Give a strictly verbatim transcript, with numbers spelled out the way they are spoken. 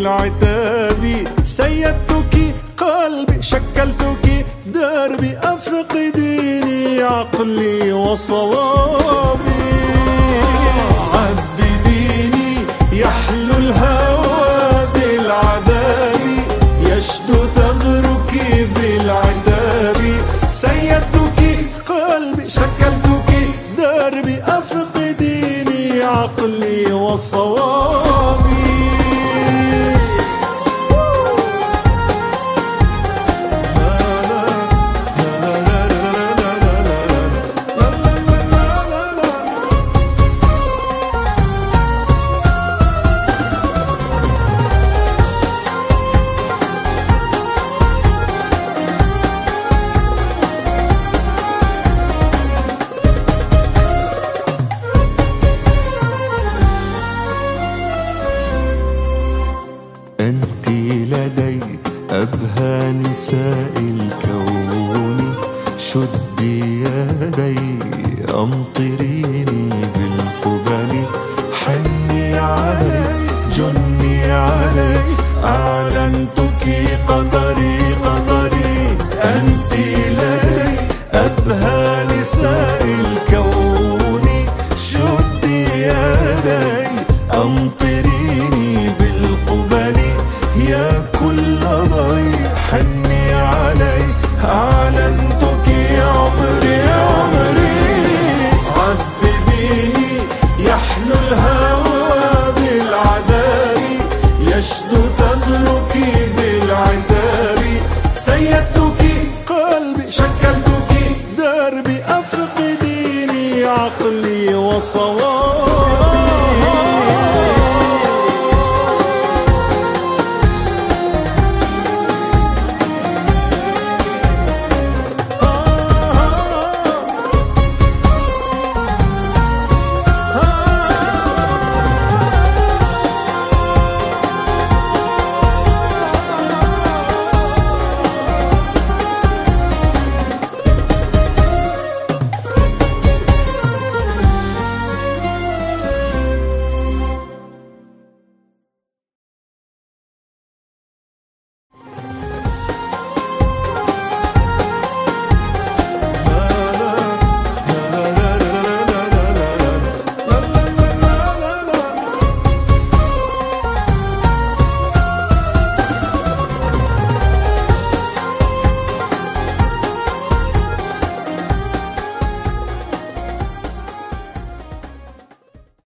بالعتاب، سيدتك قلبي شكلتك دربي، أفقديني عقلي وصوابي. عذبيني يحلو الهوى بالعذاب، يشدو ثغرك بالعتاب، سيدتك قلبي شكلتك دربي، أفقديني عقلي وصوابي. أنت لدي أبهى نساء الكون، شدي يدي أمطريني بالقبل، حني علي جني علي أعلنتك قدري قدري. أنت لدي أبهى نساء الكون، شدي يدي أمطريني بالقبل، يا كل ضي حني علي أعلنتك عمري عمري. عذبيني يحلو الهوى بالعذاب، يشدو ثغرك بالعتاب، سيدتك قلبي شكلتك دربي، أفقديني عقلي وصوابي.